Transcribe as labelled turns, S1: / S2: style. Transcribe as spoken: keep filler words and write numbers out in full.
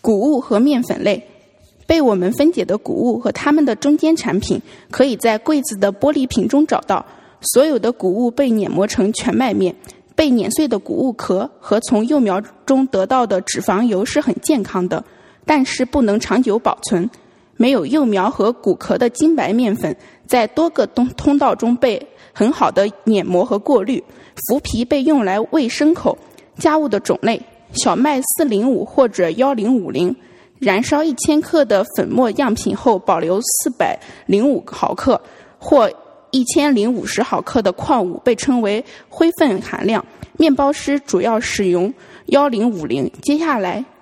S1: 谷物和面粉类，被我们分解的谷物和它们的中间产品可以在柜子的玻璃瓶中找到。所有的谷物被碾磨成全麦面，被碾碎的谷物壳和从幼苗中得到的脂肪油是很健康的，但是不能长久保存。没有幼苗和谷壳的精白面粉在多个通道中被很好的碾磨和过滤。麸皮被用来喂牲口。家务的种类，小麦四零五或者一零五零，燃烧一千克的粉末样品后保留四百零五毫克或一千零五十毫克的矿物被称为灰分含量。面包师主要使用一零五零。接下来